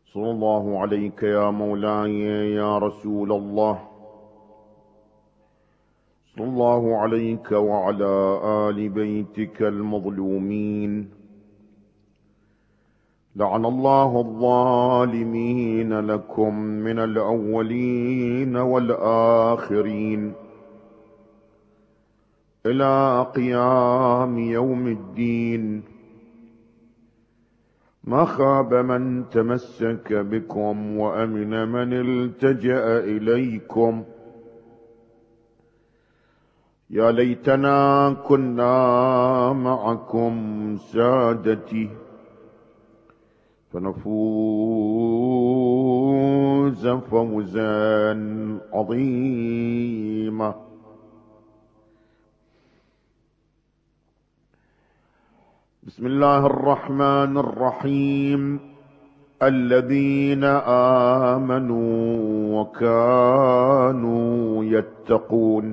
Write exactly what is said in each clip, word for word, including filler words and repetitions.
صلى الله عليك يا مولاي يا رسول الله، صلى الله عليك وعلى آل بيتك المظلومين. لعن الله الظالمين لكم من الأولين والآخرين إلى قيام يوم الدين. ما خاب من تمسك بكم وأمن من التجأ إليكم. يا ليتنا كنا معكم سادتي فنفوز فوزا عظيما. بسم الله الرحمن الرحيم. الذين آمنوا وكانوا يتقون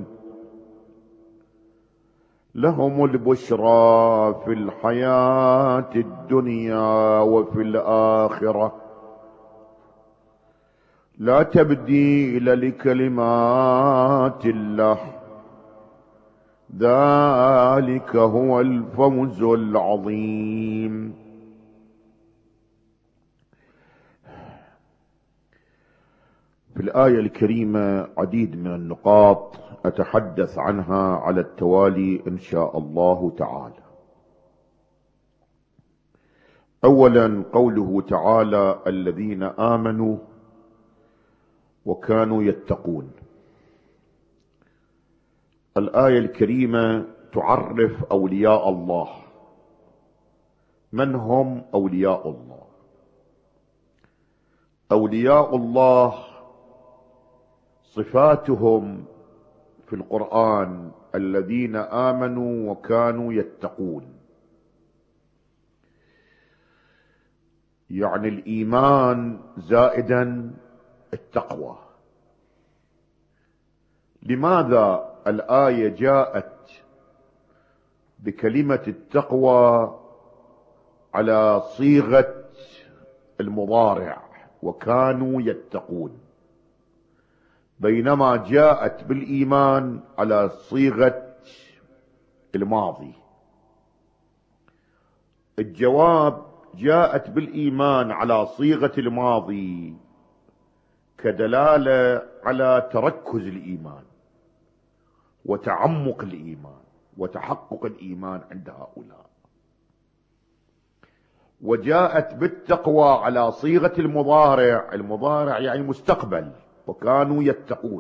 لهم البشرى في الحياة الدنيا وفي الآخرة لا تبديل لكلمات الله ذلك هو الفوز العظيم. في الآية الكريمة عديد من النقاط أتحدث عنها على التوالي إن شاء الله تعالى. أولا قوله تعالى الذين آمنوا وكانوا يتقون. الآية الكريمة تعرف أولياء الله. من هم أولياء الله؟ أولياء الله صفاتهم في القرآن الذين آمنوا وكانوا يتقون، يعني الإيمان زائدا التقوى. لماذا الآية جاءت بكلمة التقوى على صيغة المضارع وكانوا يتقون، بينما جاءت بالإيمان على صيغة الماضي؟ الجواب: جاءت بالإيمان على صيغة الماضي كدلالة على تركز الإيمان وتعمق الإيمان وتحقق الإيمان عند هؤلاء، وجاءت بالتقوى على صيغة المضارع. المضارع يعني مستقبل، وكانوا يتقون.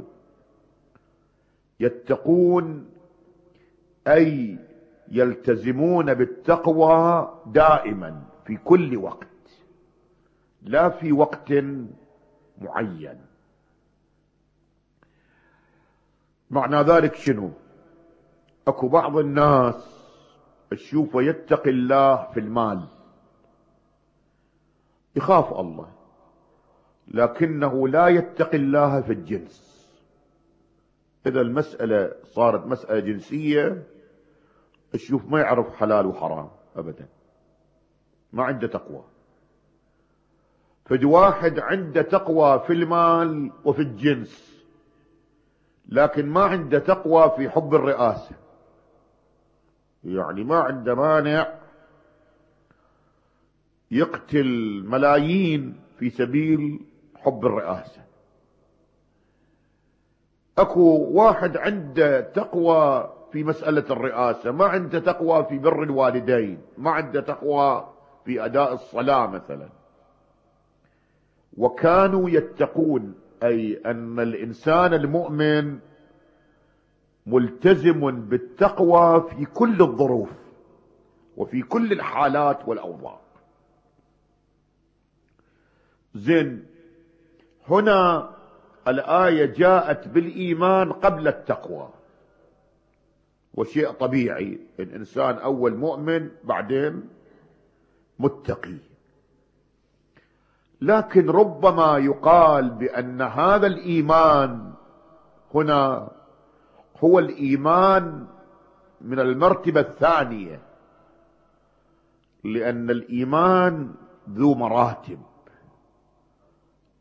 يتقون أي يلتزمون بالتقوى دائما في كل وقت، لا في وقت معين. معنى ذلك شنو؟ اكو بعض الناس تشوفه يتقي الله في المال، يخاف الله، لكنه لا يتقي الله في الجنس. إذا المسألة صارت مسألة جنسية تشوف ما يعرف حلال وحرام أبدا، ما عنده تقوى. فدي واحد عنده تقوى في المال وفي الجنس، لكن ما عنده تقوى في حب الرئاسة، يعني ما عنده مانع يقتل ملايين في سبيل حب الرئاسة. اكو واحد عنده تقوى في مسألة الرئاسة، ما عنده تقوى في بر الوالدين، ما عنده تقوى في أداء الصلاة مثلا. وكانوا يتقون أي أن الإنسان المؤمن ملتزم بالتقوى في كل الظروف وفي كل الحالات والأوضاع. زين، هنا الآية جاءت بالإيمان قبل التقوى، وشيء طبيعي، الإنسان أول مؤمن بعدين متقي. لكن ربما يقال بأن هذا الإيمان هنا هو الإيمان من المرتبة الثانية، لأن الإيمان ذو مراتب.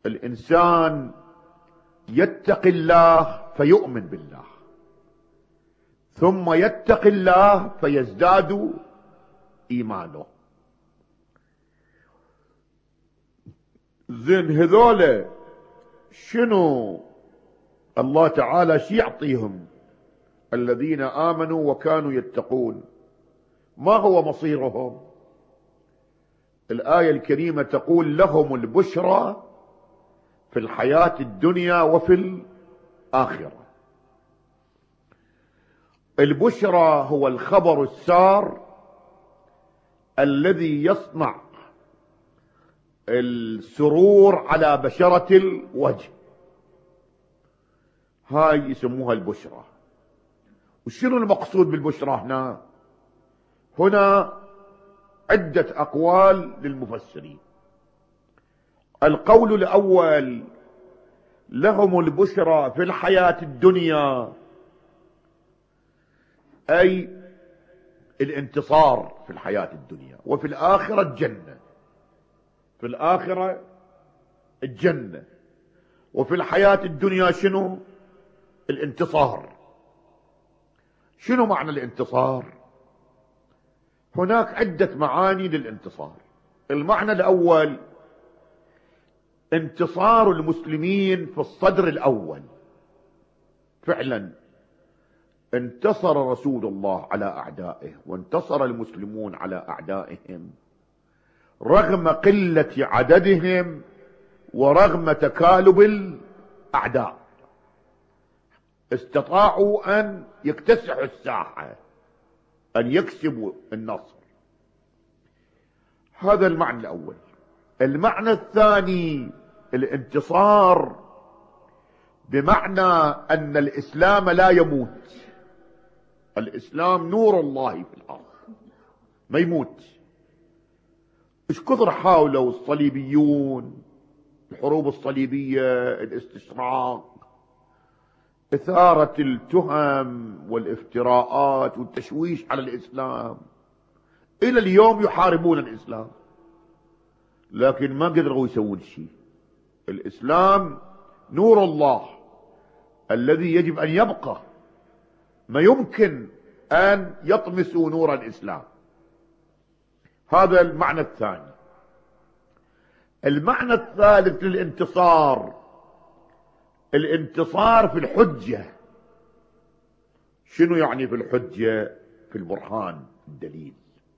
الإنسان يتقي الله فيؤمن بالله، ثم يتقي الله فيزداد إيمانه. زين هذولا شنو الله تعالى شي يعطيهم؟ الذين آمنوا وكانوا يتقون. ما هو مصيرهم؟ الآية الكريمة تقول لهم البشرى في الحياة الدنيا وفي الآخرة. البشرى هو الخبر السار الذي يصنع السرور على بشرة الوجه، هاي يسموها البشرى. وشنو المقصود بالبشرى هنا؟ هنا عدة أقوال للمفسرين. القول الأول لهم البشرى في الحياة الدنيا، أي الانتصار في الحياة الدنيا، وفي الآخرة الجنة. في الآخرة الجنة، وفي الحياة الدنيا شنو؟ الانتصار. شنو معنى الانتصار؟ هناك عدة معاني للانتصار. المعنى الأول انتصار المسلمين في الصدر الأول. فعلا انتصر رسول الله على أعدائه، وانتصر المسلمون على أعدائهم رغم قلة عددهم ورغم تكالب الأعداء. استطاعوا أن يكتسحوا الساحة، أن يكسبوا النصر. هذا المعنى الأول. المعنى الثاني الانتصار بمعنى أن الإسلام لا يموت. الإسلام نور الله في الأرض، ما يموت. ايش كثر حاولوا الصليبيون، الحروب الصليبية، الاستشراق، إثارة التهم والافتراءات والتشويش على الإسلام، إلى اليوم يحاربون الإسلام، لكن ما قدروا يسوون شيء. الإسلام نور الله الذي يجب أن يبقى، ما يمكن أن يطمسوا نور الإسلام. هذا المعنى الثاني. المعنى الثالث للانتصار الانتصار في الحجة. شنو يعني في الحجة؟ في البرهان، الدليل.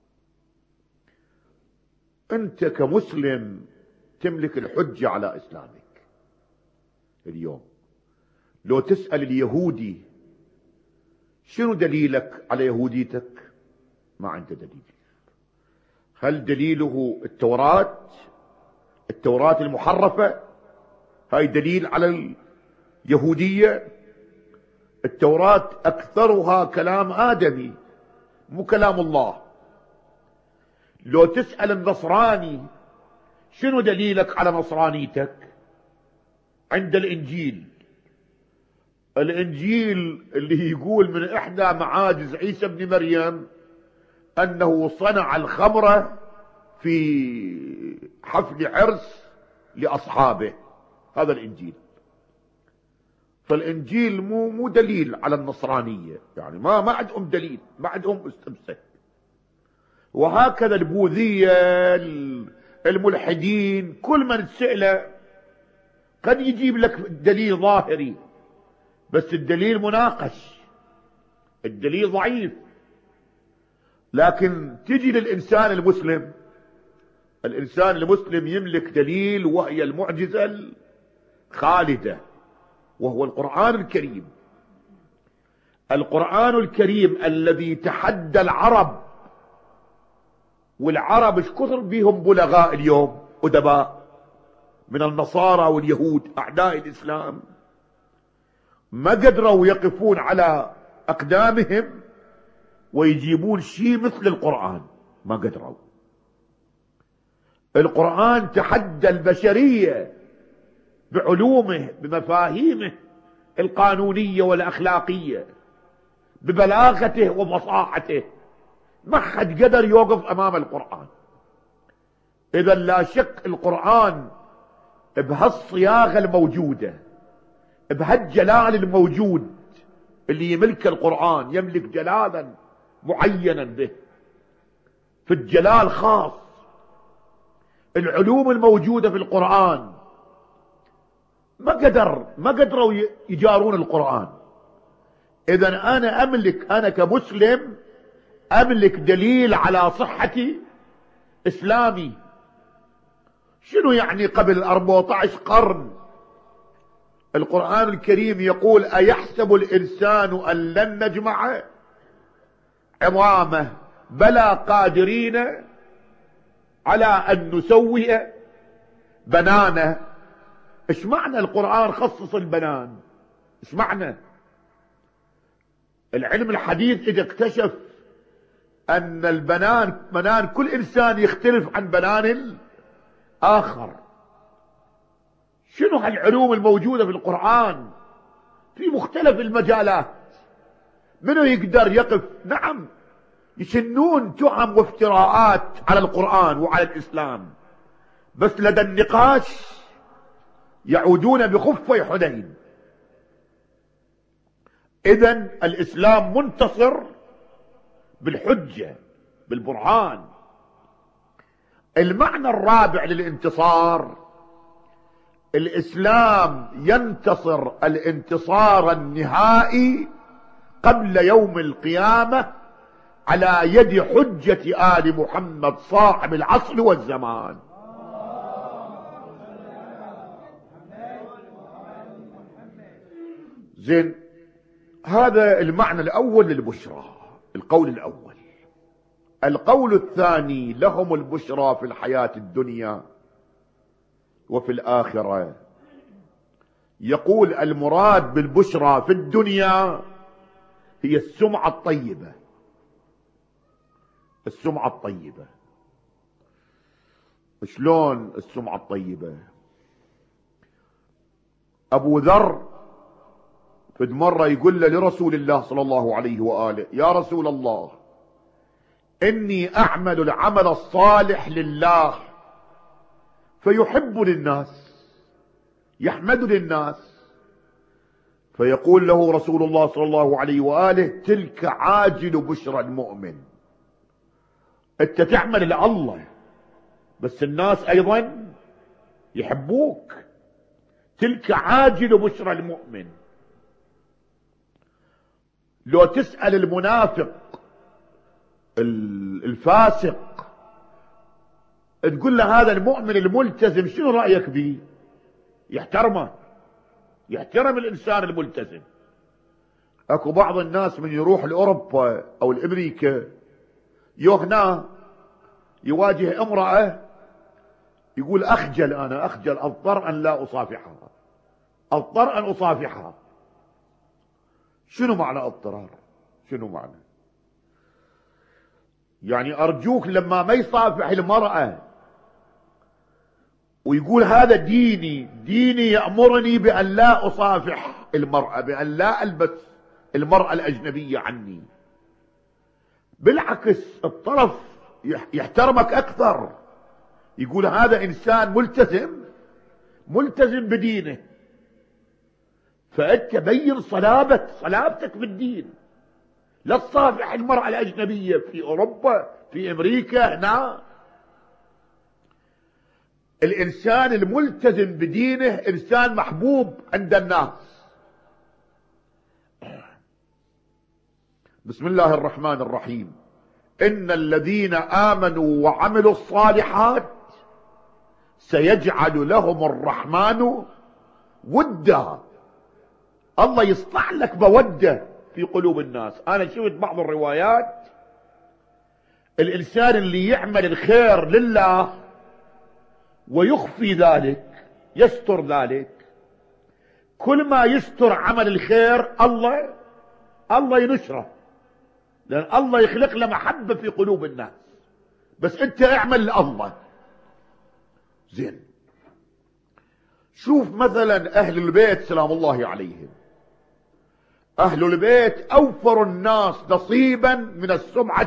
أنت كمسلم تملك الحجة على إسلامك. اليوم لو تسأل اليهودي شنو دليلك على يهوديتك؟ ما عنده دليل. هل دليله التوراة؟ التوراة المحرفة هاي دليل على اليهودية؟ التوراة أكثرها كلام آدمي، مو كلام الله. لو تسأل النصراني شنو دليلك على نصرانيتك؟ عند الإنجيل. الإنجيل اللي يقول من إحدى معاجز عيسى بن مريم أنه صنع الخمر في حفل عرس لأصحابه، هذا الإنجيل. فالإنجيل مو مو دليل على النصرانية، يعني ما ما عندهم دليل، ما عندهم استمسك. وهكذا البوذية، الملحدين، كل من تسأله قد يجيب لك دليل ظاهري، بس الدليل مناقش، الدليل ضعيف. لكن تجي للإنسان المسلم، الإنسان المسلم يملك دليل، وهي المعجزة الخالدة، وهو القرآن الكريم. القرآن الكريم الذي تحدى العرب، والعرب ايش كثر بيهم بلغاء اليوم، أدباء من النصارى واليهود أعداء الإسلام، ما قدروا يقفون على أقدامهم ويجيبون شيء مثل القرآن، ما قدروا. القرآن تحدى البشرية بعلومه، بمفاهيمه القانونية والأخلاقية، ببلاغته وفصاحته. ما حد قدر يوقف أمام القرآن. إذا لا شك القرآن بهالصياغة الموجودة، بهالجلال الموجود اللي يملك القرآن، يملك جلالا معينا به، في الجلال خاص. العلوم الموجودة في القرآن ما قدر ما قدروا يجارون القرآن. إذا أنا أملك، أنا كمسلم أملك دليل على صحة إسلامي. شنو يعني قبل أربعة عشر قرن القرآن الكريم يقول: أيحسب الإنسان أن لن نجمع عظامه بلى قادرين على أن نسوي بنانه. ايش معنى القرآن خصص البنان؟ ايش معنى؟ العلم الحديث اذا اكتشف ان البنان، بنان كل انسان يختلف عن بنان الاخر. شنو هالعلوم الموجودة في القرآن في مختلف المجالات؟ منو يقدر يقف؟ نعم، يشنون تهم وافتراءات على القرآن وعلى الإسلام، بس لدى النقاش يعودون بخفي حنين. إذن الإسلام منتصر بالحجة، بالبرهان. المعنى الرابع للانتصار: الإسلام ينتصر الانتصار النهائي قبل يوم القيامة على يد حجة آل محمد صاحب العصر والزمان. زين، هذا المعنى الأول للبشرى، القول الأول. القول الثاني: لهم البشرى في الحياة الدنيا وفي الآخرة. يقول المراد بالبشرى في الدنيا هي السمعة الطيبة. السمعة الطيبة شلون السمعة الطيبة؟ أبو ذر في مرة يقول له لرسول الله صلى الله عليه وآله: يا رسول الله، إني أعمل العمل الصالح لله فيحب للناس، يحمد للناس. فيقول له رسول الله صلى الله عليه وآله: تلك عاجل بشرى المؤمن. انت تعمل لله بس الناس ايضا يحبوك. تلك عاجل بشرى المؤمن. لو تسأل المنافق الفاسق تقول له هذا المؤمن الملتزم شنو رأيك به؟ يحترمه، يحترم الإنسان الملتزم. اكو بعض الناس من يروح لأوروبا أو لأمريكا يهنا يواجه امرأة يقول: أخجل، أنا أخجل، أضطر أن لا أصافحها، أضطر أن أصافحها. شنو معنى اضطرار؟ شنو معنى؟ يعني أرجوك لما ما يصافح المرأة ويقول هذا ديني، ديني يأمرني بأن لا أصافح المرأة، بأن لا ألبس المرأة الأجنبية عني. بالعكس الطرف يحترمك أكثر، يقول هذا إنسان ملتزم، ملتزم بدينه، فأنت بين صلابة صلابتك بالدين. لا تصافح المرأة الأجنبية في أوروبا، في أمريكا، هنا. الإنسان الملتزم بدينه إنسان محبوب عند الناس. بسم الله الرحمن الرحيم: إن الذين آمنوا وعملوا الصالحات سيجعل لهم الرحمن ودا. الله يصنع لك مودة في قلوب الناس. أنا شفت بعض الروايات الإنسان اللي يعمل الخير لله ويخفي ذلك، يستر ذلك، كل ما يستر عمل الخير الله الله ينشره، لأن الله يخلق له محبة في قلوب الناس. بس أنت اعمل لله. زين، شوف مثلا أهل البيت سلام الله عليهم. أهل البيت أوفر الناس نصيبا من السمعة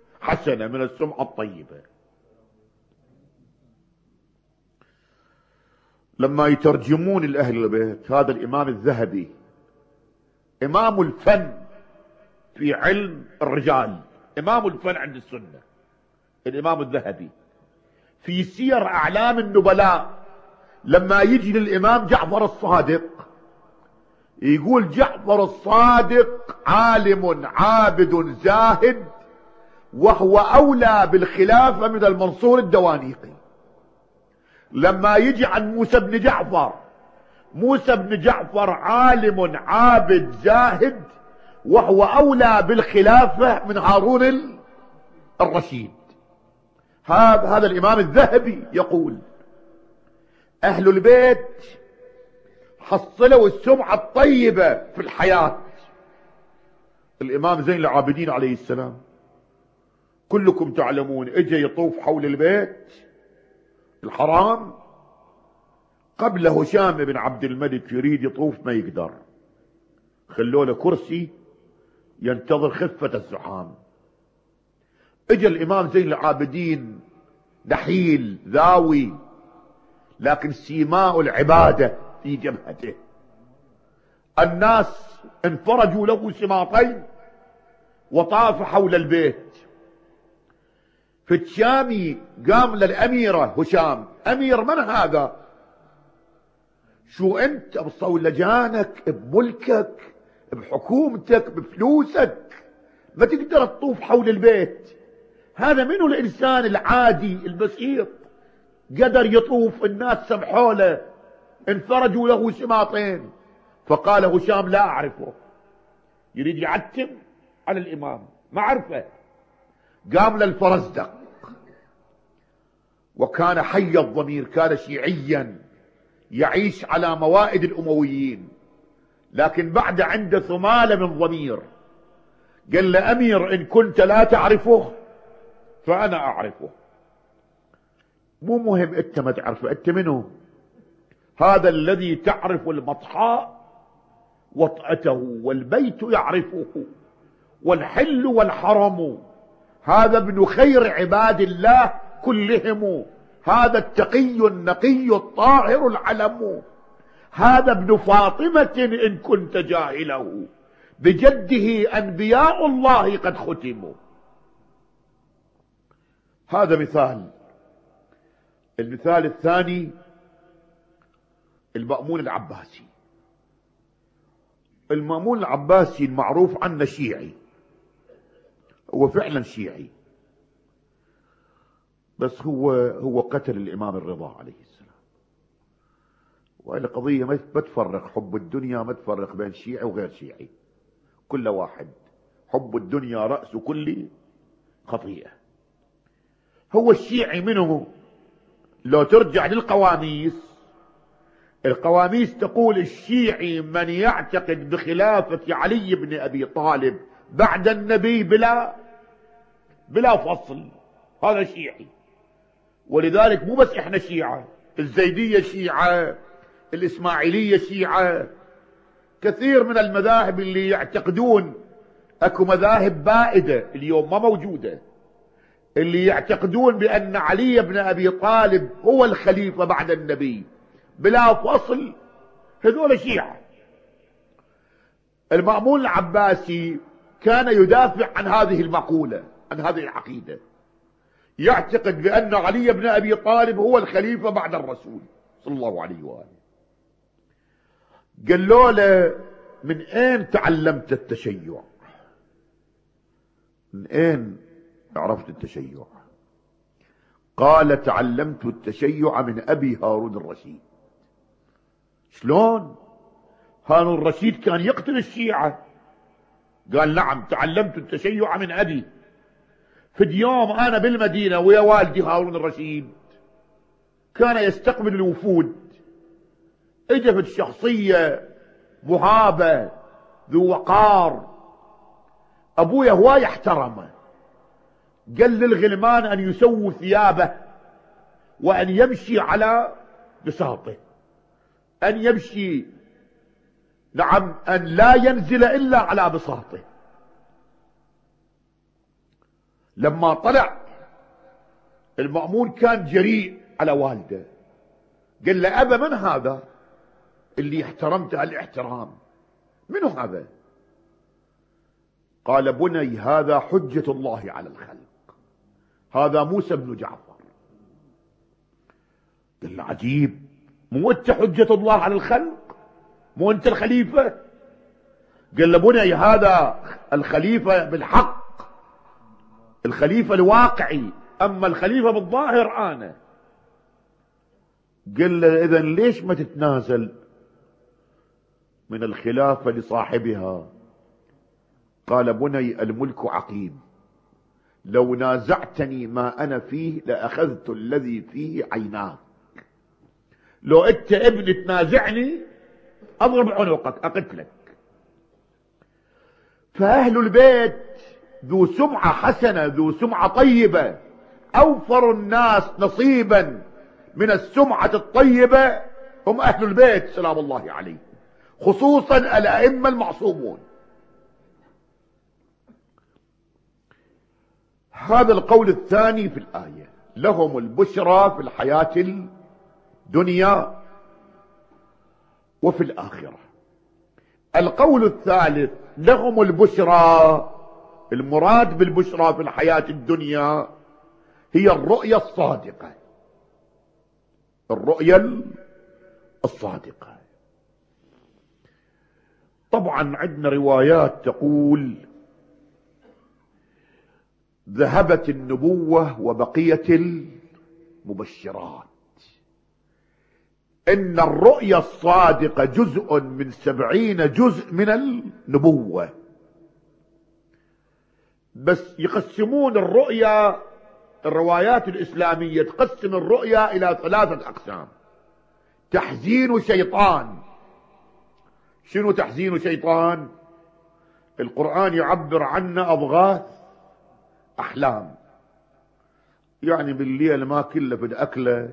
الحسنة، من السمعة الطيبة. لما يترجمون الأهل البيت، هذا الإمام الذهبي إمام الفن في علم الرجال، إمام الفن عند السنة، الإمام الذهبي في سير أعلام النبلاء لما يجي للإمام جعفر الصادق يقول جعفر الصادق عالم عابد زاهد وهو أولى بالخلافة من المنصور الدوانيقي. لما يجي عن موسى بن جعفر، موسى بن جعفر عالم عابد زاهد وهو أولى بالخلافة من هارون الرشيد. هذا الإمام الذهبي يقول أهل البيت حصلوا السمعة الطيبة في الحياة. الإمام زين العابدين عليه السلام كلكم تعلمون اجى يطوف حول البيت الحرام، قبل هشام بن عبد الملك يريد يطوف ما يقدر، خلوا له كرسي ينتظر خفة الزحام. اجى الإمام زين العابدين نحيل ذاوي لكن سيماء العبادة في جبهته، الناس انفرجوا له سماطين وطاف حول البيت. فتشامي قام للأميرة هشام، أمير من هذا؟ شو أنت بصولجانك بملكك بحكومتك بفلوسك ما تقدر تطوف حول البيت؟ هذا منو الإنسان العادي البسيط قدر يطوف؟ الناس سمحوا له انفرجوا له سماطين. فقال هشام لا أعرفه، يريد يعتم على الإمام ما عرفه. قام للفرزدق وكان حي الضمير، كان شيعيا يعيش على موائد الأمويين لكن بعد عنده ثمالة من ضمير. قال له أمير إن كنت لا تعرفه فأنا أعرفه. مو مهم أنت ما تعرفه، أنت منه؟ هذا الذي تعرف المطحاء وطأته والبيت يعرفه والحل والحرم، هذا ابن خير عباد الله كلهم، هذا التقي النقي الطاهر العلم، هذا ابن فاطمة إن كنت جاهله بجده أنبياء الله قد ختموا. هذا مثال. المثال الثاني المأمون العباسي. المأمون العباسي المعروف عنه شيعي، هو فعلا شيعي، بس هو هو قتل الإمام الرضا عليه السلام. وهذه قضية ما تفرق حب الدنيا، ما تفرق بين شيعي وغير شيعي، كل واحد حب الدنيا رأس كل خطيئة. هو الشيعي منه لو ترجع للقواميس، القواميس تقول الشيعي من يعتقد بخلافة علي بن أبي طالب بعد النبي بلا بلا فصل، هذا شيعي. ولذلك مو بس احنا شيعة، الزيدية شيعة، الإسماعيلية شيعة، كثير من المذاهب اللي يعتقدون، اكو مذاهب بائدة اليوم ما موجودة، اللي يعتقدون بأن علي بن أبي طالب هو الخليفة بعد النبي بلا فصل، هذول شيعة. المأمون العباسي كان يدافع عن هذه المقولة، عن هذه العقيدة، يعتقد بأن علي بن أبي طالب هو الخليفة بعد الرسول صلى الله عليه وآله. قالوا له من أين تعلمت التشيع؟ من أين عرفت التشيع؟ قال تعلمت التشيع من أبي هارون الرشيد. شلون؟ هارون الرشيد كان يقتل الشيعة. قال نعم تعلمت التشيع من أبي. في اليوم أنا بالمدينة ويا والدي هارون الرشيد كان يستقبل الوفود، اجت الشخصية مهابة ذو وقار، أبويا هواي احترمه، قال للغلمان أن يسووا ثيابه وأن يمشي على بساطه، أن يمشي نعم أن لا ينزل إلا على بساطه. لما طلع المأمون كان جريء على والده، قال له أبا من هذا اللي احترمته الاحترام؟ منو هذا؟ قال بني هذا حجة الله على الخلق، هذا موسى بن جعفر. قال له عجيب، مو انت حجة الله على الخلق؟ مو انت الخليفة؟ قال له بني هذا الخليفة بالحق، الخليفة الواقعي، اما الخليفة بالظاهر انا. قال له اذا ليش ما تتنازل من الخلافة لصاحبها؟ قال بني الملك عقيم، لو نازعتني ما انا فيه لاخذت الذي فيه عيناك. لو انت ابن تنازعني اضرب عنقك اقتلك. فاهل البيت ذو سمعة حسنة، ذو سمعة طيبة، اوفر الناس نصيبا من السمعة الطيبة هم اهل البيت سلام الله عليه، خصوصا الائمة المعصومون. هذا القول الثاني في الآية، لهم البشرى في الحياة الدنيا وفي الآخرة. القول الثالث، لهم البشرى، المراد بالبشرى في الحياة الدنيا هي الرؤيا الصادقة، الرؤيا الصادقة. طبعا عندنا روايات تقول ذهبت النبوة وبقيت المبشرات، ان الرؤيا الصادقة جزء من سبعين جزء من النبوة. بس يقسمون الرؤيا، الروايات الإسلامية تقسم الرؤيا إلى ثلاثة أقسام. تحزين شيطان. شنو تحزين شيطان؟ القرآن يعبر عنه أضغاث أحلام، يعني بالليل ما كله بد أكله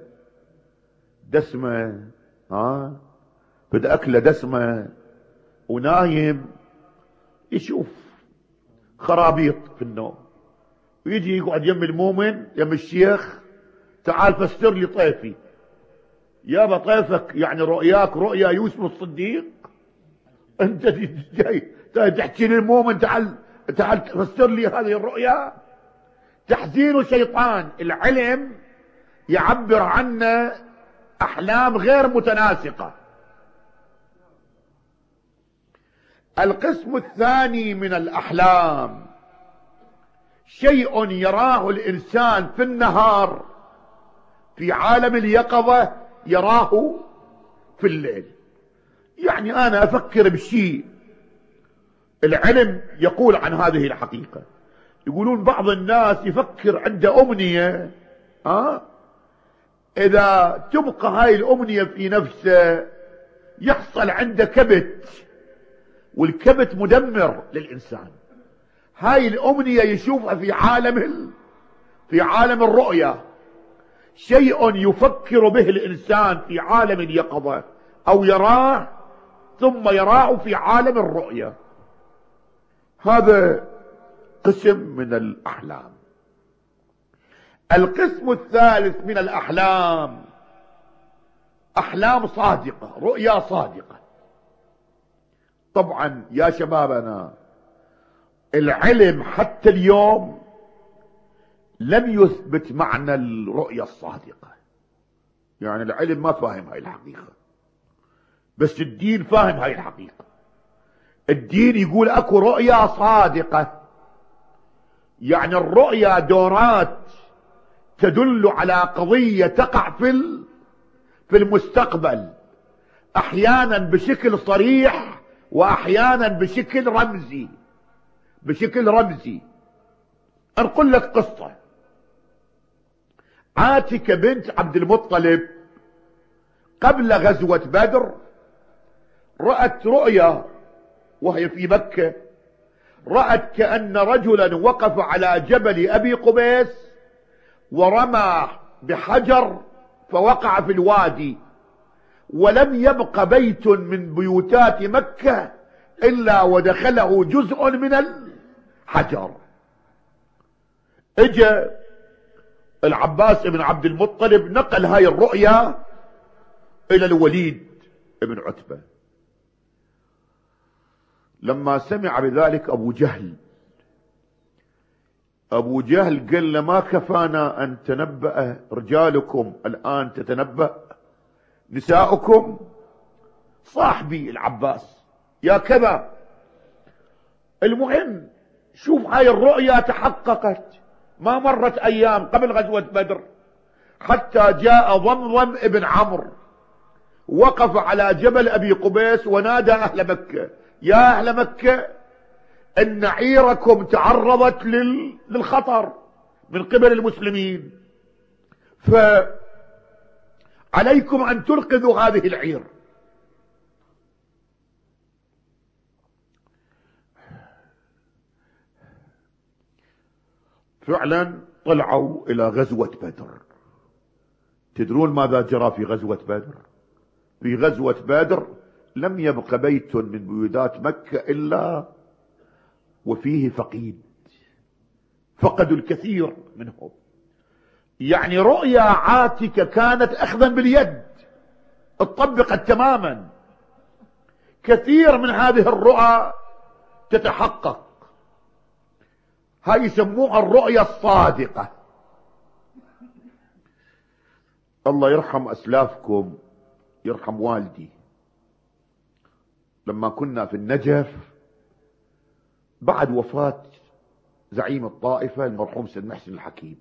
دسمة، ها بد أكله دسمة، ونايم يشوف خرابيط في النوم، ويجي يقعد يم المؤمن يم الشيخ، تعال فسر لي طيفي. يابا طيفك يعني رؤياك رؤيا يوسف الصديق؟ انت جاي تحكي للمؤمن تعال تعال فسر لي هذه الرؤيا؟ تحزين شيطان، العلم يعبر عنه احلام غير متناسقة. القسم الثاني من الاحلام شيء يراه الانسان في النهار في عالم اليقظة يراه في الليل. يعني انا افكر بشيء، العلم يقول عن هذه الحقيقة. يقولون بعض الناس يفكر عنده امنية، ها اذا تبقى هاي الامنية في نفسه يحصل عنده كبت، والكبت مدمر للانسان. هاي الامنية يشوفها في عالم ال... في عالم الرؤيا، شيء يفكر به الانسان في عالم اليقظة او يراه ثم يراه في عالم الرؤيا. هذا قسم من الاحلام. القسم الثالث من الاحلام احلام صادقة، رؤيا صادقة. طبعا يا شبابنا العلم حتى اليوم لم يثبت معنى الرؤيا الصادقة، يعني العلم ما فاهم هاي الحقيقة، بس الدين فاهم هاي الحقيقة. الدين يقول اكو رؤيا صادقة، يعني الرؤيا دورات تدل على قضية تقع في في المستقبل، احيانا بشكل صريح واحيانا بشكل رمزي. بشكل رمزي انقل لك قصة. عاتكة بنت عبد المطلب قبل غزوة بدر رأت رؤيا وهي في مكة، رأت كأن رجلا وقف على جبل أبي قبيس ورمى بحجر فوقع في الوادي، ولم يبق بيت من بيوتات مكة إلا ودخله جزء من الحجر. اجى العباس بن عبد المطلب نقل هاي الرؤيا إلى الوليد ابن عتبة. لما سمع بذلك أبو جهل أبو جهل قال له: ما كفانا أن تنبأ رجالكم، الآن تتنبأ نساؤكم؟ صاحبي العباس يا كذا. المهم شوف، هاي الرؤيا تحققت، ما مرت أيام قبل غزوة بدر حتى جاء ضمضم ابن عمرو، وقف على جبل أبي قبيس ونادى أهل مكة: يا أهل مكة، إن عيركم تعرضت لل... للخطر من قبل المسلمين، فعليكم أن تنقذوا هذه العير. فعلا طلعوا إلى غزوة بدر. تدرون ماذا جرى في غزوة بدر؟ في غزوة بدر لم يبق بيت من بيوت مكة إلا وفيه فقيد، فقدوا الكثير منهم. يعني رؤيا عاتكة كانت أخذا باليد، اتطبقت تماما. كثير من هذه الرؤى تتحقق، هاي يسموها الرؤيا الصادقة. الله يرحم أسلافكم، يرحم والدي، لما كنا في النجف بعد وفاة زعيم الطائفة المرحوم سيد محسن الحكيم،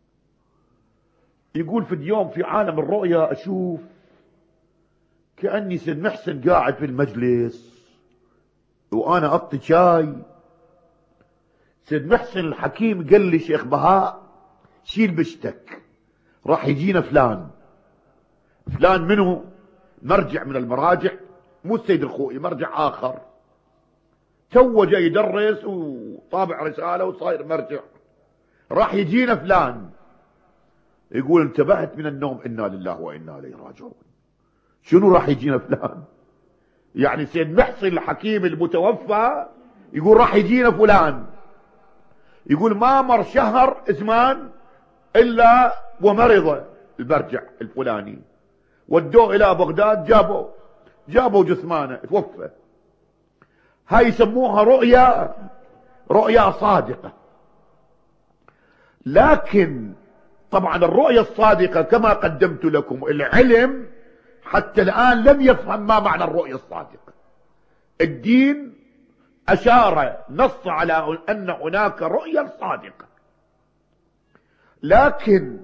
يقول في اليوم في عالم الرؤيا أشوف كأني سيد محسن قاعد في المجلس وأنا أعطي شاي. سيد محسن الحكيم قال لي: شيخ بهاء شيل بشتك، راح يجينا فلان. فلان منه؟ مرجع من المراجع، مو السيد الخوئي، مرجع آخر تو جاي يدرس وطابع رسالة وصاير مرجع. راح يجينا فلان. يقول: انتبهت من النوم، إنا لله وإنا إليه راجعون. شنو راح يجينا فلان؟ يعني سيد محسن الحكيم المتوفى يقول راح يجينا فلان. يقول: ما مر شهر زمان إلا ومرض المرجع الفلاني، ودوه إلى بغداد، جابوا جابوا جثمانه، توفى. هاي يسموها رؤيا رؤيا صادقة. لكن طبعا الرؤيا الصادقة كما قدمت لكم، العلم حتى الآن لم يفهم ما معنى الرؤيا الصادقة. الدين أشار، نص على أن هناك رؤيا صادقة، لكن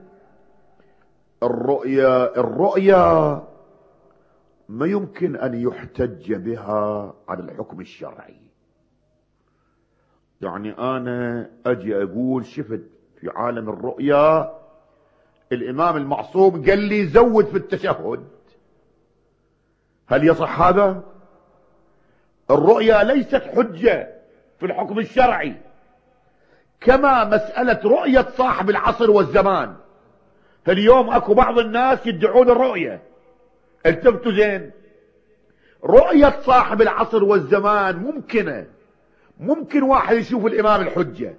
الرؤيا الرؤيا ما يمكن أن يحتج بها على الحكم الشرعي. يعني أنا أجي أقول شفت في عالم الرؤيا الإمام المعصوم قال لي زود في التشهد، هل يصح هذا؟ الرؤيا ليست حجة في الحكم الشرعي، كما مسألة رؤية صاحب العصر والزمان. اليوم اكو بعض الناس يدعون الرؤية، التفتوا زين، رؤية صاحب العصر والزمان ممكنة، ممكن واحد يشوف الامام الحجة،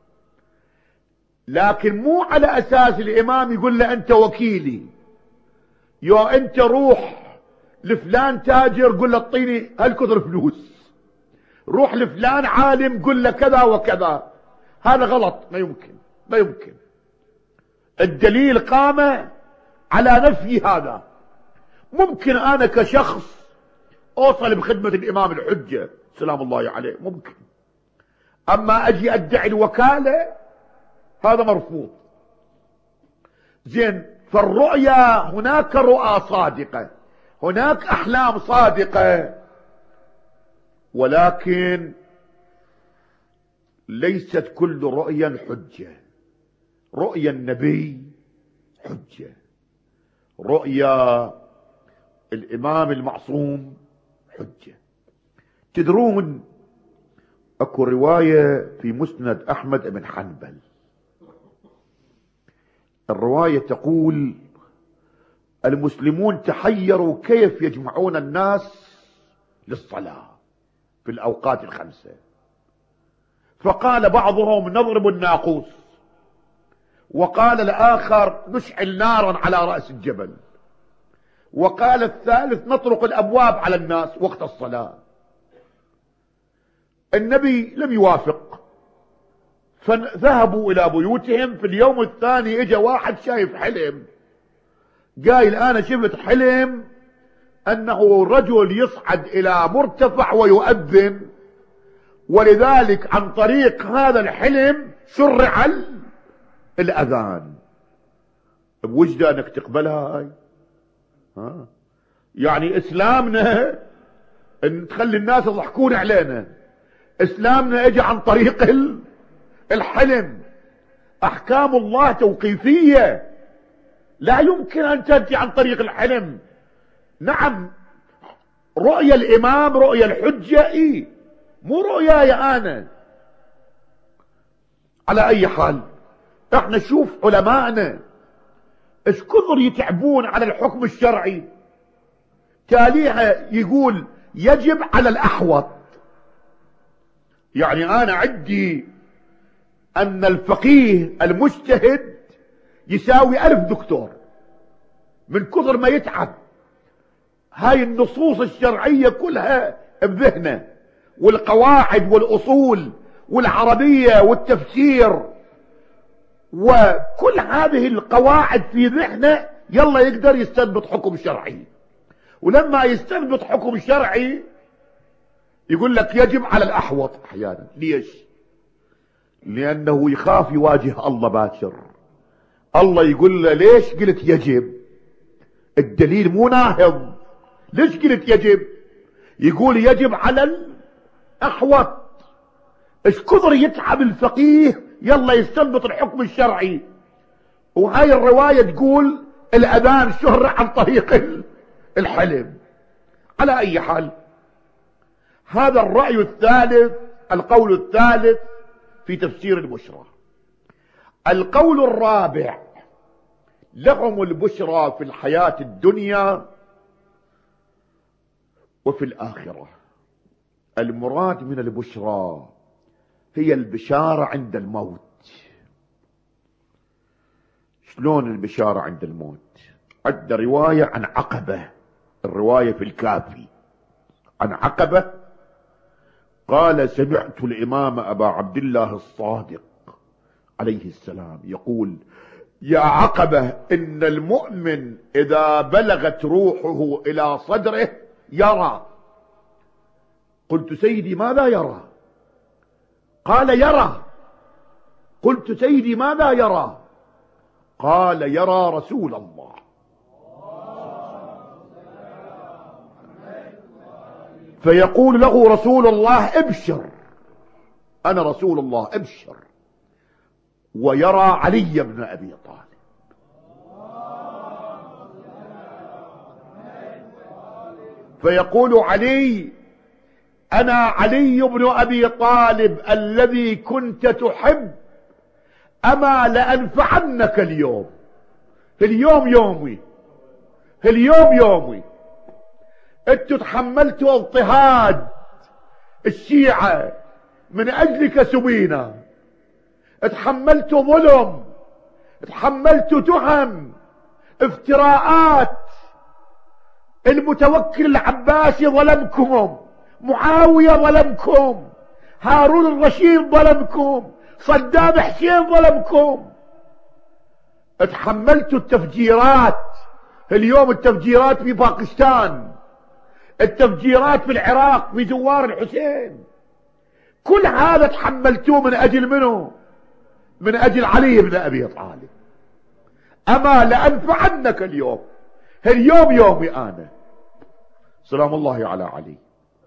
لكن مو على اساس الامام يقول له انت وكيلي، يو انت روح لفلان تاجر قل له اعطيني هالكثر فلوس، روح لفلان عالم قل له كذا وكذا. هذا غلط، ما يمكن ما يمكن. الدليل قام على نفي هذا. ممكن انا كشخص اوصل بخدمة الامام الحجة سلام الله عليه، ممكن، اما اجي ادعي الوكالة هذا مرفوض. زين، فالرؤيا هناك رؤى صادقة، هناك احلام صادقة، ولكن ليست كل رؤيا حجة. رؤيا النبي حجة، رؤيا الامام المعصوم حجة. تدرون اكو رواية في مسند احمد بن حنبل، الرواية تقول: المسلمون تحيروا كيف يجمعون الناس للصلاة في الأوقات الخمسة، فقال بعضهم نضرب الناقوس، وقال الآخر نشعل نارا على رأس الجبل، وقال الثالث نطرق الأبواب على الناس وقت الصلاة. النبي لم يوافق، فذهبوا إلى بيوتهم. في اليوم الثاني اجى واحد شايف حلم، قايل أنا شفت حلم أنه رجل يصعد إلى مرتفع ويؤذن، ولذلك عن طريق هذا الحلم شرع الأذان. بوجدانك تقبلها هاي؟ ها؟ يعني إسلامنا ان تخلي الناس يضحكون علينا، إسلامنا اجى عن طريق الحلم. أحكام الله توقيفية، لا يمكن أن تأتي عن طريق الحلم. نعم رؤية الإمام رؤية الحجة، إيه مو رؤياي أنا. على أي حال احنا نشوف علماءنا ايش كثر يتعبون على الحكم الشرعي. تاليها يقول يجب على الأحوط. يعني أنا عندي أن الفقيه المجتهد يساوي ألف دكتور من كثر ما يتعب. هاي النصوص الشرعية كلها بذهنه، والقواعد والأصول والعربية والتفسير وكل هذه القواعد في ذهنه، يلا يقدر يستنبط حكم شرعي. ولما يستنبط حكم شرعي يقول لك يجب على الأحوط أحيانا. ليش؟ لأنه يخاف يواجه الله باكر. الله يقول له ليش قلت يجب؟ الدليل مو ناهض، ليش قلت يجب؟ يقول يجب على الأحوط. ايش كثر يتعب الفقيه يلا يستنبط الحكم الشرعي. وهاي الرواية تقول الأذان شهر عن طريق الحلم. على أي حال هذا الرأي الثالث، القول الثالث في تفسير البشرى. القول الرابع لهم البشرى في الحياة الدنيا وفي الآخرة. المراد من البشرى هي البشارة عند الموت. شلون البشارة عند الموت؟ عند رواية عن عقبة، الرواية في الكافي عن عقبة قال سمعت الإمام أبا عبد الله الصادق عليه السلام يقول يا عقبة إن المؤمن إذا بلغت روحه إلى صدره يرى. قلت سيدي ماذا يرى؟ قال يرى. قلت سيدي ماذا يرى؟ قال يرى رسول الله. فيقول له رسول الله ابشر، أنا رسول الله ابشر. ويرى علي بن أبي طالب. فيقول علي أنا علي بن أبي طالب الذي كنت تحب، أما لأنفعنك اليوم. اليوم يومي، اليوم يومي. انتوا تحملتوا اضطهاد الشيعة من أجلك سبينا، تحملتوا ظلم، تحملتوا تهم، افتراءات. المتوكل العباسي ظلمكم، معاوية ظلمكم، هارون الرشيد ظلمكم، صدام حسين ظلمكم. تحملتوا التفجيرات. اليوم التفجيرات في باكستان، التفجيرات في العراق في زوار الحسين، كل هذا تحملتوه من أجل منه؟ من أجل علي بن أبي طالب. أما لأنفعنك اليوم، اليوم يومي أنا. سلام الله على علي.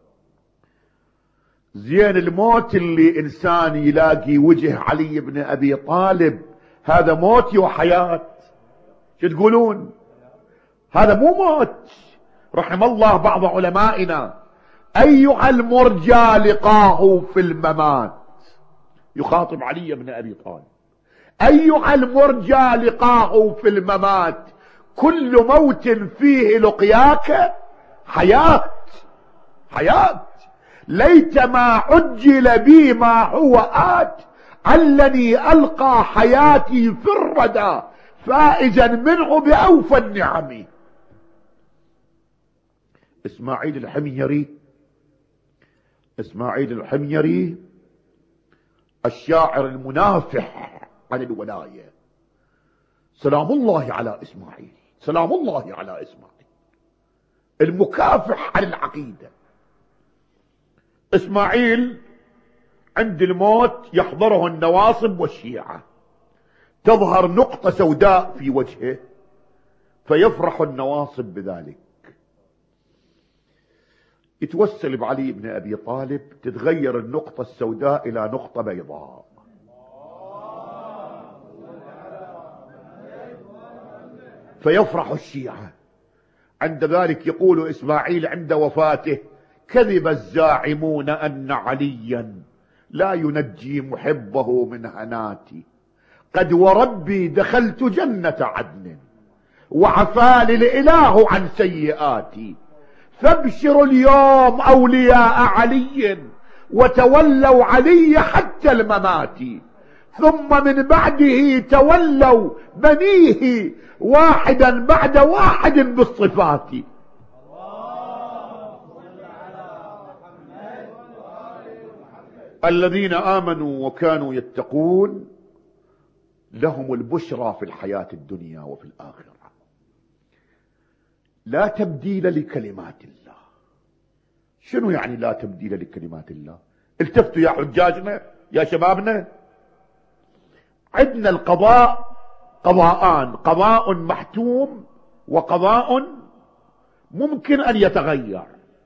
زين الموت اللي إنسان يلاقي وجه علي بن أبي طالب هذا موت وحياة. شو تقولون؟ هذا مو موت. رحم الله بعض علمائنا أيها المرجى لقاه في الممات. يخاطب علي بن أبي طالب أيها المرجى لقاه في الممات، كل موت فيه لقياك حياة. حياة. ليت ما عجل بي ما هو آت، علني ألقى حياتي في الردى فائزا منه بأوفى النعم. إسماعيل الحميري إسماعيل الحميري الشاعر المنافح عن الولاية، سلام الله على إسماعيل، سلام الله على إسماعيل، المكافح عن العقيدة. إسماعيل عند الموت يحضره النواصب والشيعة، تظهر نقطة سوداء في وجهه فيفرح النواصب بذلك، يتوسل بعلي بن أبي طالب تتغير النقطة السوداء إلى نقطة بيضاء. فيفرح الشيعة. عند ذلك يقول إسماعيل عند وفاته: كذب الزاعمون أن عليا لا ينجي محبه من هناتي، قد وربي دخلت جنة عدن وعفاني الإله عن سيئاتي، فابشروا اليوم أولياء علي وتولوا علي حتى الممات، ثم من بعده تولوا بنيه واحدا بعد واحد بالصفات. الذين آمنوا وكانوا يتقون لهم البشرى في الحياة الدنيا وفي الآخرة. لا تبديل لكلمات الله. شنو يعني لا تبديل لكلمات الله؟ التفتوا يا حجاجنا يا شبابنا، عندنا القضاء قضاءان: قضاء محتوم وقضاء ممكن أن يتغير.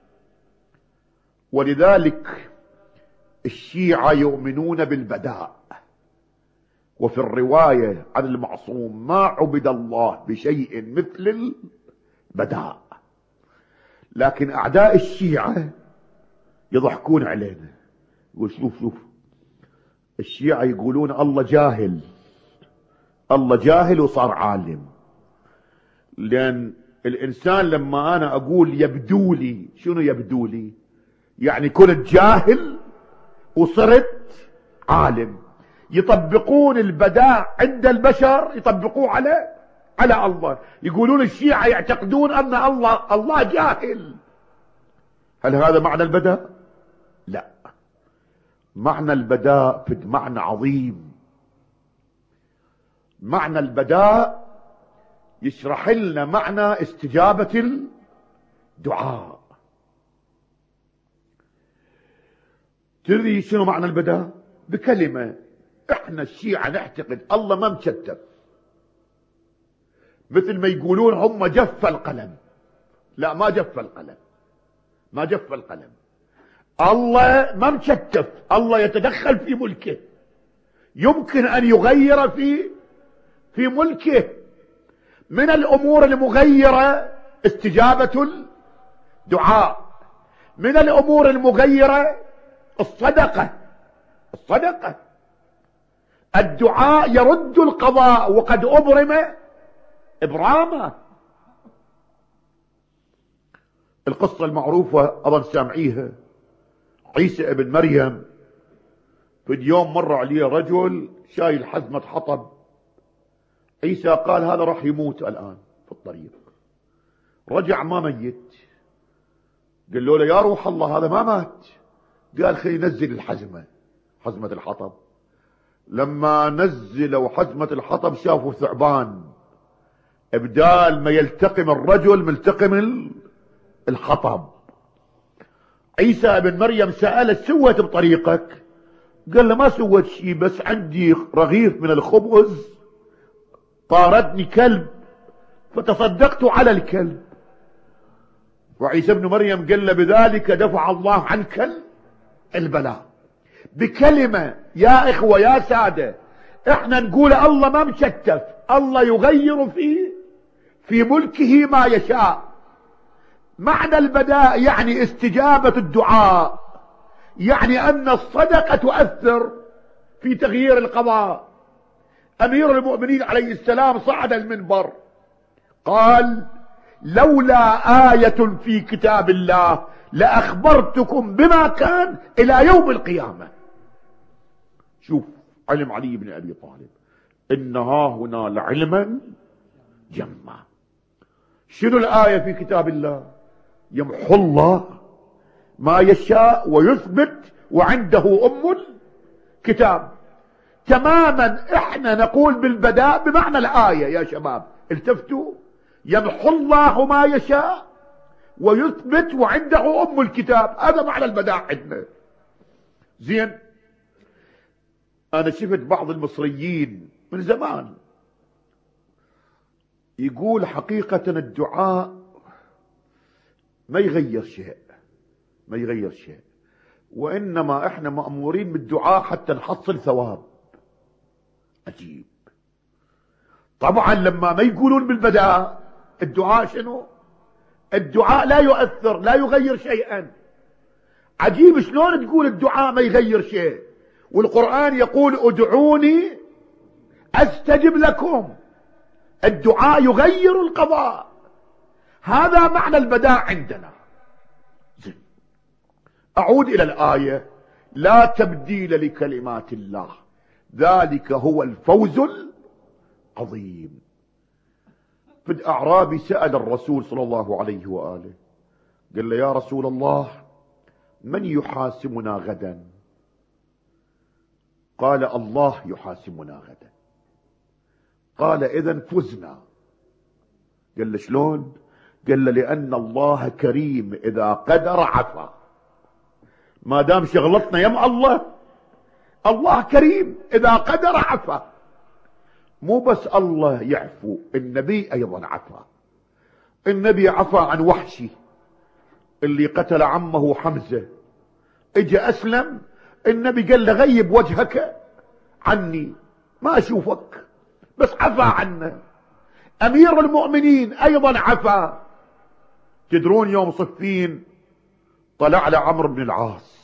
ولذلك الشيعة يؤمنون بالبداء، وفي الرواية عن المعصوم: ما عبد الله بشيء مثل البداء. لكن أعداء الشيعة يضحكون علينا، يقول شوف شوف الشيعة يقولون الله جاهل، الله جاهل وصار عالم. لأن الإنسان لما أنا أقول يبدو لي، شنو يبدو لي؟ يعني كنت جاهل وصرت عالم. يطبقون البداء عند البشر، يطبقوه على على الله. يقولون الشيعة يعتقدون أن الله الله جاهل. هل هذا معنى البداء؟ لا، معنى البداء في معنى عظيم. معنى البداء يشرح لنا معنى استجابة الدعاء. تدري شنو معنى البداء؟ بكلمة، احنا الشيعة نعتقد الله ما مشتت، مثل ما يقولون هم جف القلم. لا، ما جف القلم، ما جف القلم. الله ما مشتف، الله يتدخل في ملكه، يمكن ان يغير في في ملكه. من الامور المغيرة استجابة الدعاء، من الامور المغيرة الصدقة. الصدقة الدعاء يرد القضاء وقد أبرم إبراما. القصة المعروفة أظن سامعيها، عيسى ابن مريم في اليوم مر عليه رجل شايل حزمة حطب. عيسى قال هذا راح يموت الآن في الطريق. رجع ما ميت. قال له يا روح الله هذا ما مات. قال خلي نزل الحزمة، حزمة الحطب. لما نزلوا حزمة الحطب شافوا ثعبان، ابدال ما يلتقم الرجل ملتقم الحطب. عيسى ابن مريم سأله سويت بطريقك؟ قال له ما سويت شيء، بس عندي رغيف من الخبز طاردني كلب فتصدقت على الكلب. وعيسى ابن مريم قال له بذلك دفع الله عنك البلاء. بكلمة يا إخوة يا سادة، احنا نقول الله ما مشتف، الله يغير في في ملكه ما يشاء. معنى البداء يعني استجابة الدعاء، يعني أن الصدقة تؤثر في تغيير القضاء. أمير المؤمنين عليه السلام صعد المنبر قال لولا آية في كتاب الله لأخبرتكم بما كان إلى يوم القيامة. شوف علم علي بن أبي طالب، إنها هنا لعلما جما. شنو الآية في كتاب الله؟ يمحو الله ما يشاء ويثبت وعنده أم الكتاب. تماما احنا نقول بالبداء بمعنى الآية يا شباب، التفتوا، يمحو الله ما يشاء ويثبت وعنده أم الكتاب، هذا معنى البداء عندنا. زين، أنا شفت بعض المصريين من زمان يقول حقيقة الدعاء ما يغير شيء، ما يغير شيء، وإنما احنا مأمورين بالدعاء حتى نحصل ثواب. عجيب. طبعا لما ما يقولون بالبداء الدعاء شنو؟ الدعاء لا يؤثر، لا يغير شيئا. عجيب شلون تقول الدعاء ما يغير شيء والقرآن يقول ادعوني استجب لكم. الدعاء يغير القضاء، هذا معنى البداء عندنا. أعود إلى الآية: لا تبديل لكلمات الله ذلك هو الفوز العظيم. في الأعرابي سأل الرسول صلى الله عليه وآله، قال له: يا رسول الله، من يحاسبنا غدا؟ قال: الله يحاسبنا غدا. قال: إذن فزنا. قال له: شلون؟ قال له: لأن الله كريم إذا قدر عفا. ما دام شغلتنا يم الله، الله كريم إذا قدر عفا. مو بس الله يعفو، النبي أيضا عفا. النبي عفا عن وحشي اللي قتل عمه حمزة، اجى أسلم، النبي قال له: غيب وجهك عني ما أشوفك، بس عفا عنه. أمير المؤمنين أيضا عفا. تدرون يوم صفين طلع لعمرو بن العاص.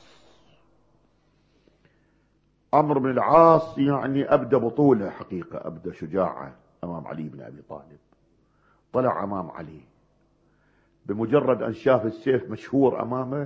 عمرو بن العاص يعني أبدى بطولة، حقيقة أبدى شجاعة أمام علي بن أبي طالب. طلع أمام علي، بمجرد أن شاف السيف مشهور أمامه،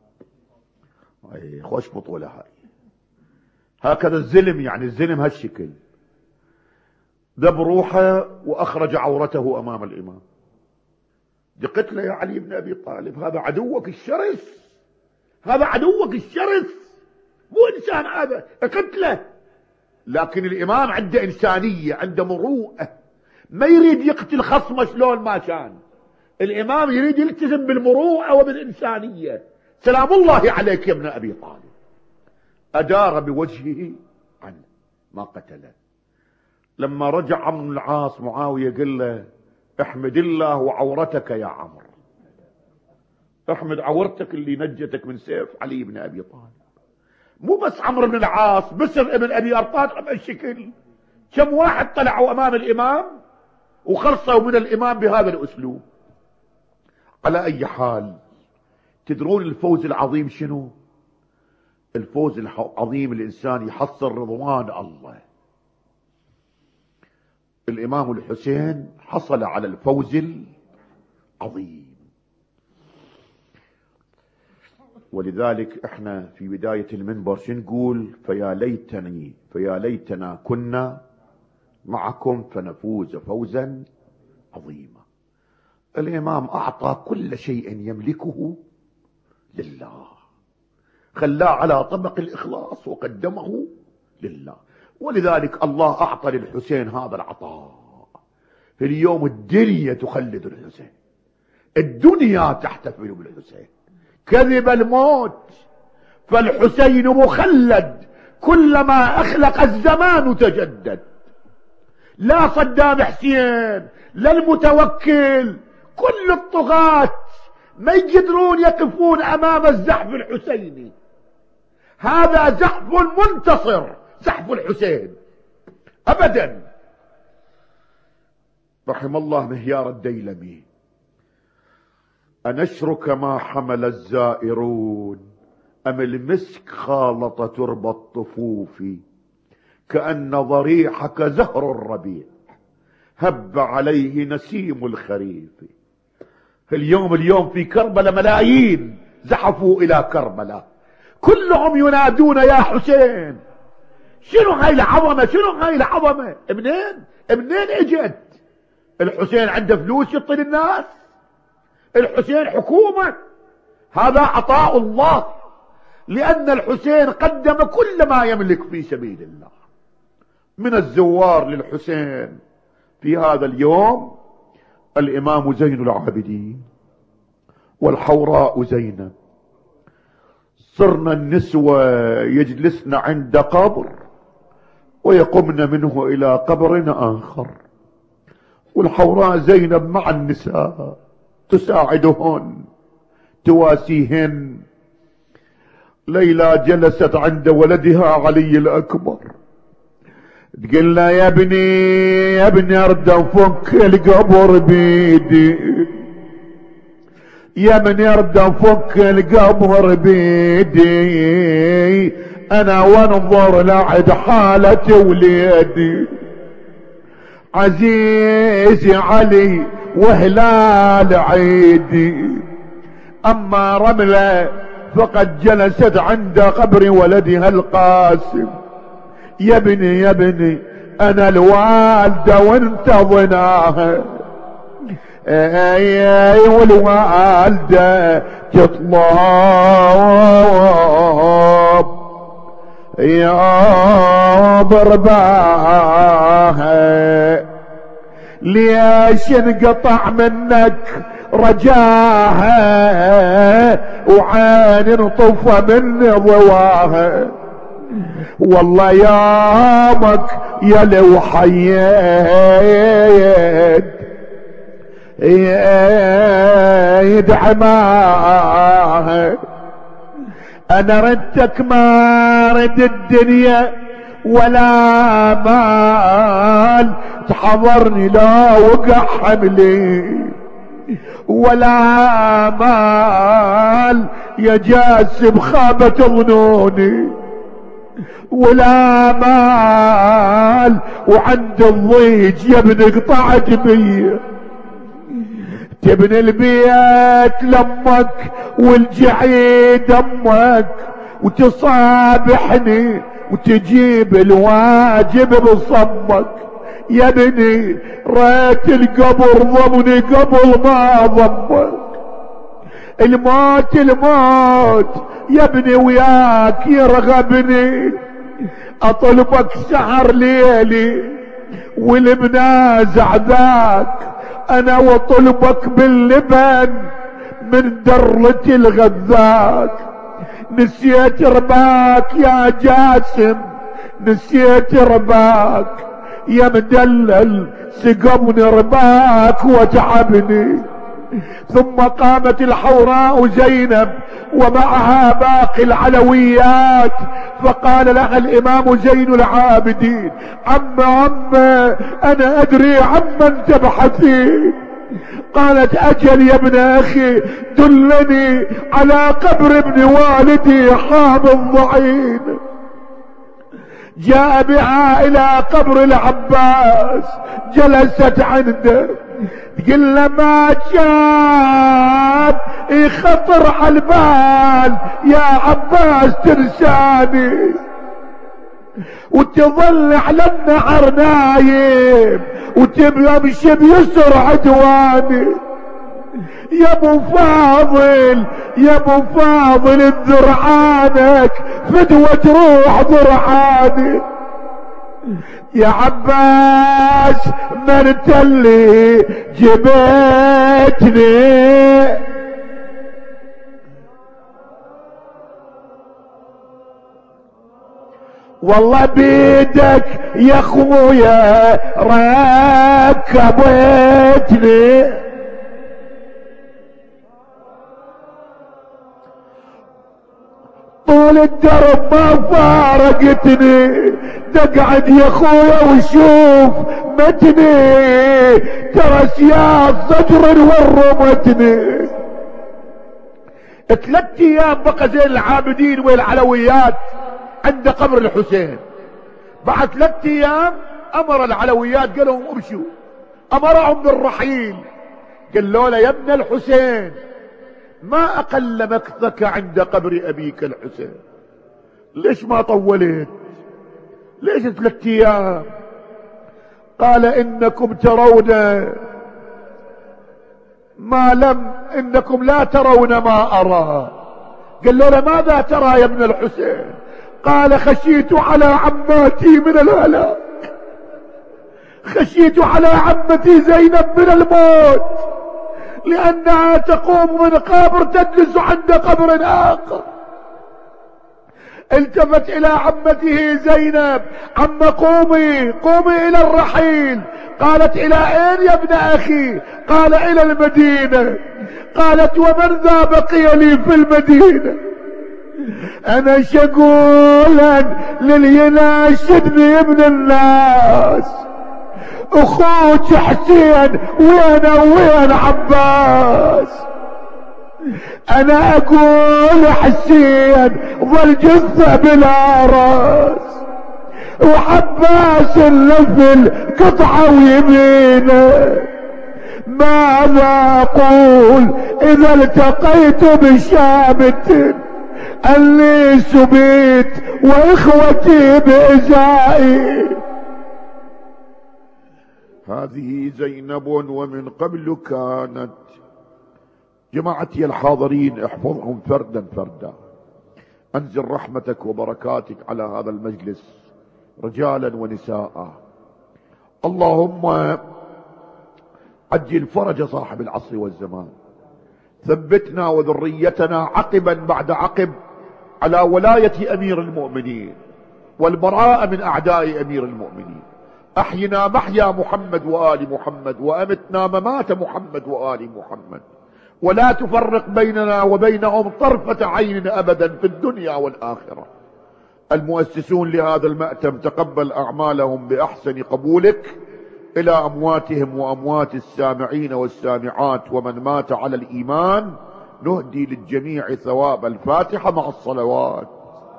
أي خوش بطولة هاي. هكذا الزلم، يعني الزلم هالشكل، ذب روحه وأخرج عورته أمام الإمام. قلت له: يا علي بن أبي طالب، هذا عدوك الشرس، هذا عدوك الشرس، مو إنسان هذا، قتله. لكن الإمام عنده إنسانية، عنده مروءة، ما يريد يقتل خصمه شلون ما كان. الإمام يريد يلتزم بالمروءة وبالإنسانية. سلام الله عليك يا ابن أبي طالب. أدار بوجهه عنه، ما قتله. لما رجع عمرو بن العاص، معاوية قال له: احمد الله وعورتك يا عمرو، احمد عورتك اللي نجتك من سيف علي بن أبي طالب. مو بس عمرو بن العاص، بسر ابن أبي أرطاط بهالشكل. كم واحد طلعوا أمام الإمام وخلصوا من الإمام بهذا الأسلوب. على أي حال، تدرون الفوز العظيم شنو؟ الفوز العظيم الإنسان يحصل رضوان الله. الإمام الحسين حصل على الفوز العظيم، ولذلك احنا في بداية المنبر شنقول؟ فيا ليتني فيا ليتنا كنا معكم فنفوز فوزا عظيما. الإمام أعطى كل شيء يملكه لله، خلاه على طبق الإخلاص وقدمه لله. ولذلك الله أعطى للحسين هذا العطاء. في اليوم الدنيا تخلد الحسين، الدنيا تحتفل بالحسين. كذب الموت فالحسين مخلد، كلما أخلق الزمان تجدد. لا صدام حسين، لا المتوكل، كل الطغاة ما يقدرون يقفون أمام الزحف الحسيني. هذا زحف منتصر، زحف الحسين أبدا. رحم الله مهيار الديلمي: أنشرك ما حمل الزائرون أم المسك خالط ترب الطفوف، كأن ضريحك زهر الربيع هب عليه نسيم الخريف. اليوم اليوم في كربلاء ملايين زحفوا إلى كربلاء، كلهم ينادون يا حسين. شنو هاي العظمة؟ شنو هاي العظمة؟ منين؟ منين اجت؟ الحسين عنده فلوس يعطي للناس؟ الحسين حكومة، هذا عطاء الله، لأن الحسين قدم كل ما يملك في سبيل الله. من الزوار للحسين في هذا اليوم الإمام زين العابدين والحوراء زينب. صرنا النسوة يجلسن عند قبر ويقمن منه إلى قبر آخر، والحوراء زينب مع النساء تساعدهن تواسيهن. ليلى جلست عند ولدها علي الأكبر تقول له يا ابني يا ابني ارد افك القبر بيدي، يا ابني ارد افك القبر بيدي، انا وانظر لعد حالة وليدي. عزيزي علي وهلال عيدي، اما رملة فقد جلست عند قبر ولدها القاسم. يا ابني يا ابني انا الوالدة وانتظناها، اي اي والوالدة تطلب يا ضرباها، ليش انقطع منك رجاها وعين انطفى من ضواها. والله يامك يا لو حييت يدعماها، انا ردتك ما رد الدنيا ولا مال، تحضرني لا وقع حملي ولا مال، يا جاسم خابت ظنوني ولا مال، وعند الضيج يا ابن قطعت بي. تبني البيت لامك والجعيد امك، وتصابحني وتجيب الواجب بصمك. يا ابني ريت القبر ضمني قبل ما ضمك، الموت الموت يا ابني وياك يرغبني، اطلبك سهر ليلي والمنازع ذاك، انا وطلبك باللبن من درة الغذاك. نسيت رباك يا جاسم نسيت رباك، يا مدلل سقمني رباك وتعبني. ثم قامت الحوراء زينب ومعها باقي العلويات، فقال لها الامام زين العابدين عم عم انا ادري عمن تبحثين. قالت اجل يا ابن اخي دلني على قبر ابن والدي حامض ضعين. جاء بها الى قبر العباس، جلست عنده تقول له ما كان يخطر على البال يا عباس تنساني وتظل على النهر نايم وتمشي بيسر عدواني. يا ابو فاضل يا ابو فاضل ذرعانك فدوة روح ذرعاني. يا عباس من انت اللي جبتني، والله بيدك يا اخويا ركبتني. طول الدرب ما فارقتني، تقعد يا اخويا وشوف متني، ترى سياط زجر ورمتني. ثلاث ايام بقى زين العابدين والعلويات عند قبر الحسين. بعد ثلاث ايام امر العلويات قالوا امشوا، امرهم بالرحيل. قالوا له يا ابن الحسين ما اقل مكثك عند قبر ابيك الحسين، ليش ما طولت؟ ليش ثلاث ايام؟ قال انكم ترون ما لم إنكم لا ترون ما أرى. قال له ماذا ترى يا ابن الحسين؟ قال خشيت على عماتي من الهلاك، خشيت على عمتي زينب من الموت، لأنها تقوم من قبر تجلس عند قبر آخر. التفت إلى عمته زينب: عم قومي قومي إلى الرحيل. قالت: إلى أين يا ابن أخي؟ قال: إلى المدينة. قالت: ومن ذا بقي لي في المدينة؟ أنا شقولا لليناشدني ابن الناس، أخوك حسين وين وين عباس؟ أنا أقول حسين ظل جثة بلا راس، وعباس اللف القطعة ويمينه. ماذا أقول إذا التقيت بشامة اللي سبيت وإخوتي بإزائي؟ هذه زينب ومن قبل كانت. جماعتي الحاضرين احفظهم فردا فردا، انزل رحمتك وبركاتك على هذا المجلس رجالا ونساء. اللهم عجل فرج صاحب العصر والزمان، ثبتنا وذريتنا عقبا بعد عقب على ولاية امير المؤمنين والبراءة من اعداء امير المؤمنين. احينا محيا محمد وآل محمد، وامتنا ممات محمد وآل محمد، ولا تفرق بيننا وبينهم طرفة عين ابدا في الدنيا والآخرة. المؤسسون لهذا المأتم تقبل اعمالهم باحسن قبولك. الى امواتهم واموات السامعين والسامعات ومن مات على الايمان نهدي للجميع ثواب الفاتحة مع الصلوات.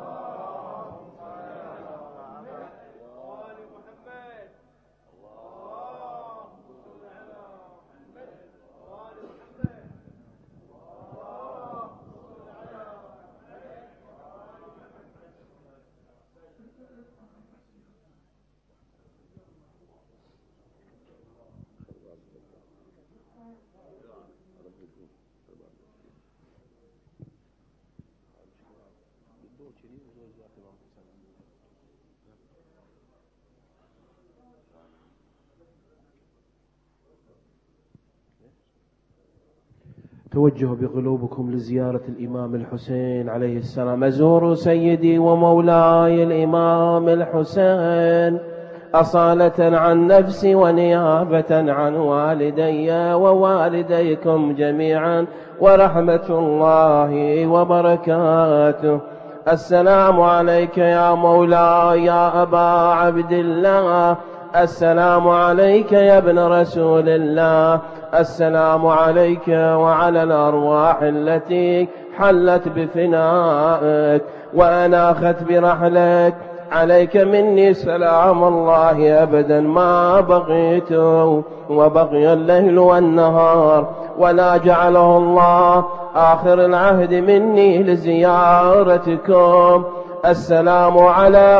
توجهوا بقلوبكم لزيارة الإمام الحسين عليه السلام. أزور سيدي ومولاي الإمام الحسين أصالة عن نفسي ونيابة عن والدي ووالديكم جميعا، ورحمة الله وبركاته. السلام عليك يا مولاي يا أبا عبد الله، السلام عليك يا ابن رسول الله، السلام عليك وعلى الأرواح التي حلت بفنائك وأناخت برحلك. عليك مني سلام الله أبدا ما بقيت وبقي الليل والنهار، ولا جعله الله آخر العهد مني لزيارتكم. السلام على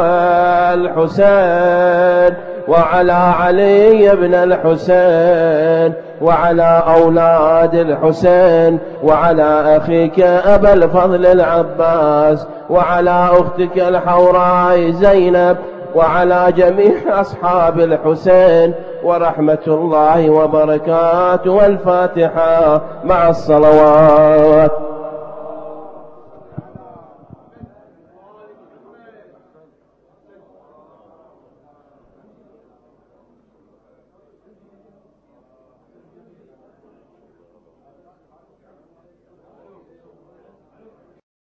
الحسين وعلى علي بن الحسين وعلى أولاد الحسين وعلى أخيك أبا الفضل العباس وعلى أختك الحوراء زينب وعلى جميع أصحاب الحسين، ورحمة الله وبركاته. والفاتحة مع الصلوات.